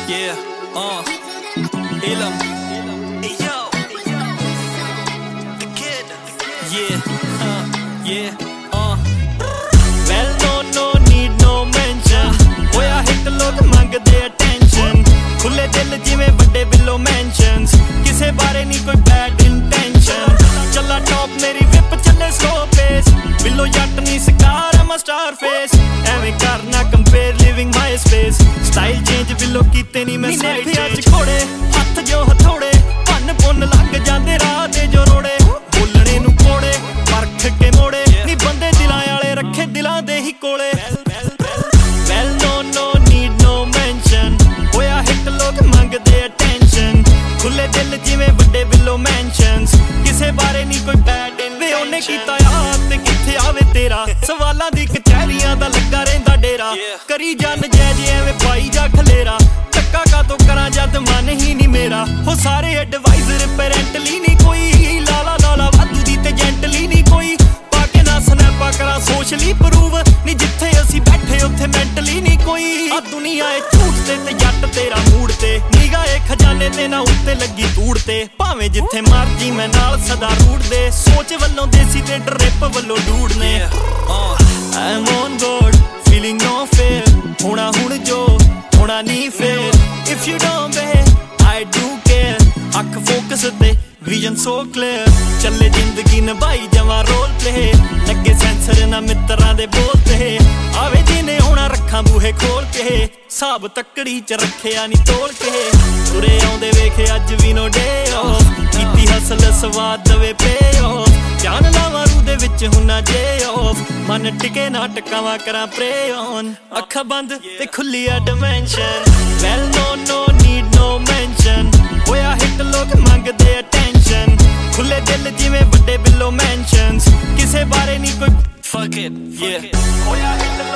Yeah, Elam. Hey yo, the kid. Yeah, yeah, Well, no need no mention. Hoya hit log mangde attention. Khule dil jive vade below mentions. Kise bare nahi koi bad intention. Challa top meri whip challe slow pace. Below yacht nahi scar I'm a star face. Eve karna compare living my space. Style change below kite nahi main side change. Khode hath jo hathode pann punn lag jande raah te jo rode. Bolne nu kode parkh ke mode. Ni bande dilan wale rakhe dilan de hi kole. Well, no need no mention. Hoya hit log mangde attention. Khule dil jive vade below mentions. Kise bare nahi koi bad in ve ਉਹਨੇ ਕੀਤਾ ਯਾਦ ਤੇ ਕਿੱਥੇ ਆਵੇ ਤੇਰਾ ਸਵਾਲਾਂ ਦੀ ਕਚਹਿਰੀਆਂ ਦਾ ਲੱਗਾ ਰਹਿੰਦਾ ਡੇਰਾ ਕਰੀ ਜਨ ਜੈ ਜੇ ਐਵੇਂ ਪਾਈ ਜਾ ਖਲੇਰਾ ਟੱਕਾ ਕਾਤੋਂ ਕਰਾਂ ਜਦ ਮਨ ਹੀ ਨਹੀਂ ਮੇਰਾ ਹੋ ਸਾਰੇ ਐਡਵਾਈਜ਼ਰ ਪੈਰੈਂਟਲੀ ਨਹੀਂ ਕੋਈ ਲਾਲਾ ਲਾਲਾ ਵਾਧੂ ਦੀ ਤੇ ਜੈਂਟਲੀ ਨਹੀਂ ਕੋਈ ਪਾ ਕੇ ਨਾ ਸਨੈਪਾ ਕਰਾਂ ਸੋਸ਼ਲੀ ਪ੍ਰੂਵ ਨਹੀਂ ਜਿੱਥੇ ਅਸੀਂ ਬੈਠੇ ਉੱਥੇ ਮੈਂਟਲੀ ਨਹੀਂ ਕੋਈ ਆ ਦੁਨੀਆ ਏ ਝੂਠ ਤੇ ਜੱਟ ਤੇਰਾ ਮੂਡ ਤੇ ਨੀਗਾ ਏ ਖਜ਼ਾਨੇ ਤੇ ਨਾ ਉੱਤੇ ਲੱਗੀ ਧੂੜ ਤੇ ਭਾਵੇਂ ਜਿੱਥੇ ਮਰਜੀ ਮੈਂ ਨਾਲ ਸਦਾ ਰੂੜ ਦੇ ਸੋਚ ਵੱਲੋਂ ਦੇਸੀ ਤੇ ਡਰਿਪ ਵੱਲੋਂ ਡੂੜ ਨੇ I'm on board, feeling no fear ਹੋਣਾ ਹੁਣ ਜੋ ਹੋਣਾ ਨਹੀਂ ਫੇਰ If you don't behave, I do care ਅੱਖ ਫੋਕਸ ਤੇ vision so clear ਚੱਲੇ ਜ਼ਿੰਦਗੀ ਨਿਭਾਈ ਜਾਵਾਂ ਰੋਲ ਪਲੇ ਲੱਗੇ ਸੈਂਸਰ ਨਾ ਮਿੱਤਰਾਂ ਦੇ ਬੋਲ ਤੇ ਆਵੇ ਜਿਹਨੇ ਹੋਣਾ ਰੱਖਾਂ ਬੂਹੇ ਖੋਲ ਕੇ ਸਾਬ ਤੱਕੜੀ ਚ ਰੱਖਿਆ ਨਹੀਂ ਤੋਲ ਕੇ ਤੁਰੇ ਆਉਂਦੇ ਵੇਖ ਅੱਜ ਵੀ ਨੋ ਡੇ ਆਫ ਕੀਤੀ ਹਸਲ ਸਵਾਦ ਦਵੇ ਪੇ ਆਫ ਜਾਨ ਲਾਵਾਂ ਰੂ ਦੇ ਵਿੱਚ ਹੁਣਾ ਜੇ ਆਫ ਮਨ ਟਿਕੇ ਨਾ ਟਕਾਵਾਂ ਕਰਾਂ ਪ੍ਰੇ ਔਨ ਅੱਖਾਂ ਬੰਦ ਤੇ ਖੁੱਲੀ ਆ dimension well no need no mention ਹੋਇਆ ਹਿੱਟ ਲੋਕ ਮੰਗਦੇ attention ਖੁੱਲੇ ਦਿਲ ਜਿਵੇਂ ਵੱਡੇ ਬਿਲੋ mentions ਕਿਸੇ ਬਾਰੇ ਨਹੀਂ ਕੋਈ fuck it yeah ਹੋਇਆ ਹਿੱਟ